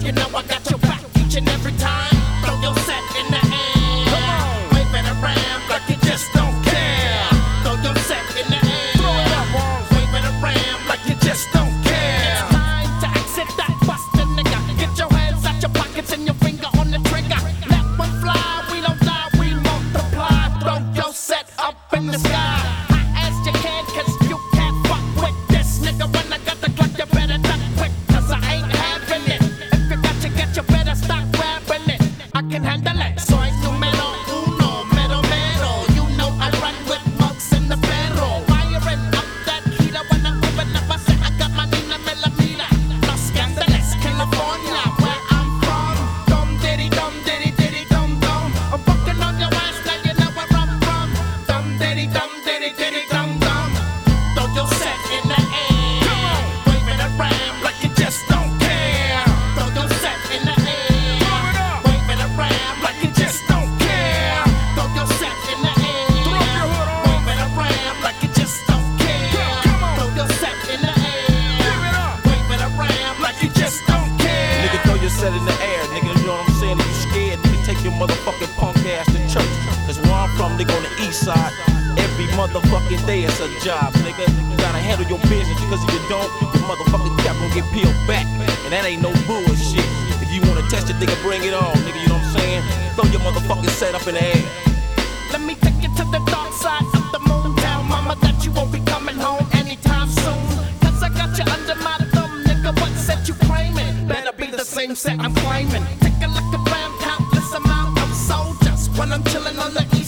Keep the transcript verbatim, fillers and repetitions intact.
You know I got your back each and every time. Throw your set in the air. Come on, wave it around like you just don't care. Throw your set in the air. Throw it up, wave it around like you just don't care. It's time to exit that busted nigga. Get your hands out your pockets and your finger on the trigger. Let one fly, we don't die, we multiply. Throw your set up in the sky. High as you can, cause you can't fuck with this nigga. When I got the clock, you better duck quick, cause I ain't having it. If you got you get, you better stop grabbing it. I can handle it. Soy numero uno, mero mero. You know I run with mugs in the barrel. Firing up that heater when I'm moving up. I say I got my Nina Melamina. Los Angeles, California, where I'm from. Dum diddy dum diddy diddy dum dum. I'm fucking on your ass, now you know where I'm from. Dum diddy dum diddy diddy dum dum. Throw your set in the air. Wave it around like you just don't care. Throw your set in the air. Wave it around like you just don't care. Throw your set in the air. Wave it around like you just don't care. Throw your set in the air. Wave it around like you just don't care. Nigga, throw your set in the air, nigga, you know what I'm saying? If you scared, nigga, take your motherfucking punk ass to church. Cause where I'm from, nigga, on the east side, every motherfucking day it's a job, nigga. You gotta handle your business, because if you don't, your motherfucking cap gon' get peeled back. And that ain't no bullshit. If you wanna test it, nigga, bring it on, nigga, you know what I'm saying? Throw your motherfucking set up in the air. Let me take you to the dark side of the moon. Tell mama that you won't be coming home anytime soon. Cause I got you under my thumb, nigga. What set you claiming? Better be the same set I'm claiming. Take a look around, countless amount of soldiers when I'm chilling on the east